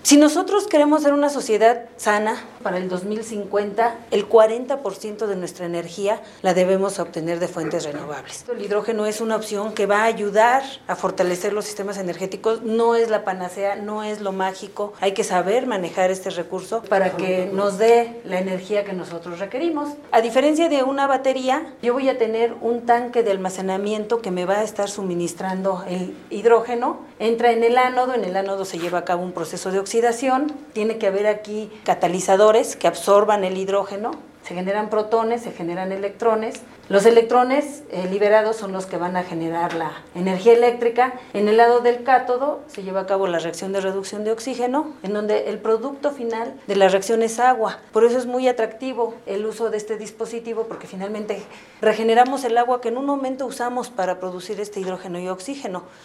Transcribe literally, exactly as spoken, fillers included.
Si nosotros queremos ser una sociedad sana para el dos mil cincuenta, el cuarenta por ciento de nuestra energía la debemos obtener de fuentes renovables. El hidrógeno es una opción que va a ayudar a fortalecer los sistemas energéticos, no es la panacea, no es lo mágico, hay que saber manejar este recurso para que nos dé la energía que nosotros requerimos. A diferencia de una batería, yo voy a tener un tanque de almacenamiento que me va a estar suministrando el hidrógeno, entra en el ánodo, en el ánodo se lleva a cabo un proceso de oxidación, tiene que haber aquí catalizadores que absorban el hidrógeno, se generan protones, se generan electrones. Los electrones eh, liberados son los que van a generar la energía eléctrica. En el lado del cátodo se lleva a cabo la reacción de reducción de oxígeno, en donde el producto final de la reacción es agua. Por eso es muy atractivo el uso de este dispositivo, porque finalmente regeneramos el agua que en un momento usamos para producir este hidrógeno y oxígeno.